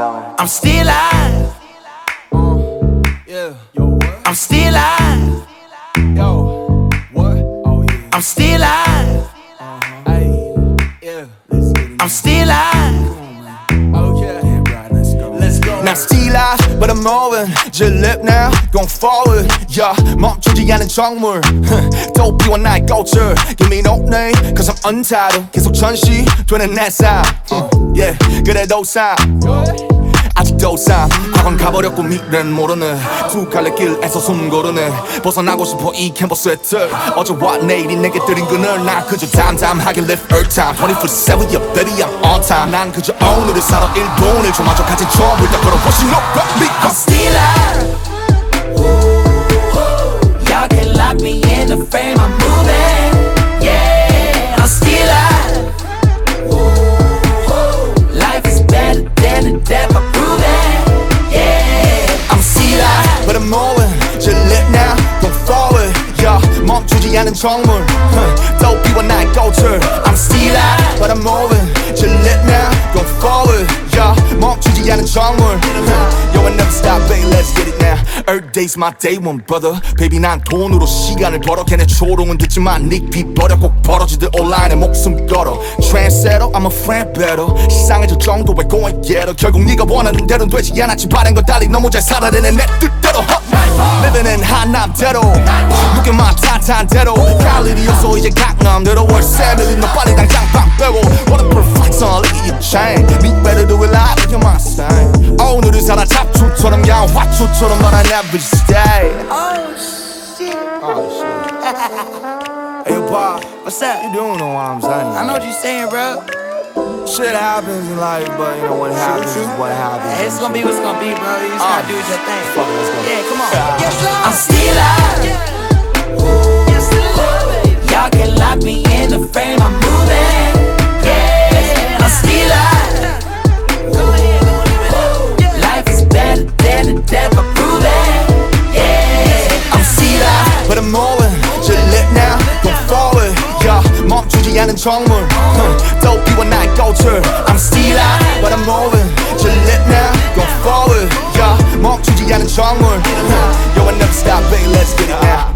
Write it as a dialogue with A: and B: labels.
A: I'm still alive.
B: Yeah. Yo, what?
A: I'm still alive.
B: Yo, what? Oh, yeah.
A: I'm still alive.
B: Hey, yeah. Let's get it.
A: I'm still alive.
B: Okay. Yeah, right, let's go. Let's go.
C: Now still alive, but I'm moving. Just live now, going forward. Yeah, 멈추지 않은 정물. 도피와 나의 꽃을. Give me no name, cause I'm untitled. 계속 전시되는 내 삶. Yeah, 그래도 삶. 아직도 삶. 과거는 가버렸고 미래는 모르는 두 갈래 길에서 숨고르는 벗어나고 싶어 이 캔버스의 틀. 어제와 내일이 내게 들인 그늘. 난 그저 담담하게 live earth time 24/7 yeah baby I'm on time. 난 그저 오늘을 살아 1분 1초마저 가진 처음을 다 걸어보신 no me
A: I'm still alive. Y'all can lock me in the frame. I'm moving. Yeah, I'm still alive. Life is better than the death. I'm proving. Yeah, I'm still alive.
C: But I'm moving, just live now, going forward. Yeah, 멈추지 않은 정물. 도피와 나의 꽃을. I'm still alive, but I'm moving, just live now, going forward. Yeah, 멈추지 않은 정물. Yo, I never stop, baby, let's get it now. Earth day's my day one, brother. Baby, 난 돈으로 시간을 벌어. 걔네 초롱은 듣지만 닉비 버려. 꼭 벌어지듯 온라인에 목숨 걸어. Trendsetter, I'm a friend better. 시상해질 정도의 going getter. 결국 네가 원하는 대로는 되지 않았지. 바른 건 달리 너무 잘 살아내네 내 뜻대로. Living in 한남대로 무게만 탄탄 대로. 갈 일이 없어 이제 강남대로. 월세 밀린 너 빨리 당장 방 빼고. What a perfect song, look at your chain. Me better do it live, look at my stain. 오늘을 살아 잡초처럼 야한 화초처럼 but I never stay.
A: Oh shit.
C: Oh shit. Hey Bob,
A: What's up?
C: you don't know what I'm saying.
A: I know what you're saying, bro.
C: Shit happens in life, but you know what happens is what happens.
A: Hey, it's gonna be what's gonna be, bro. You just gotta do your thing.
C: Fuck it, let's go.
A: Yeah, come on. I'm still alive. Y'all can lock me in the frame. I'm moving. Yeah, I'm still alive. Life is better than the death. I'm proving. Yeah, I'm still alive.
C: But I'm moving, just live now, going forward. Yeah, 멈추지 않은 정물. 도피와 나의 꽃을. I'm still alive, but I'm moving, just live now, going forward. Yeah, 멈추지 않은 정물. Yo, I never stop, baby, let's get it now.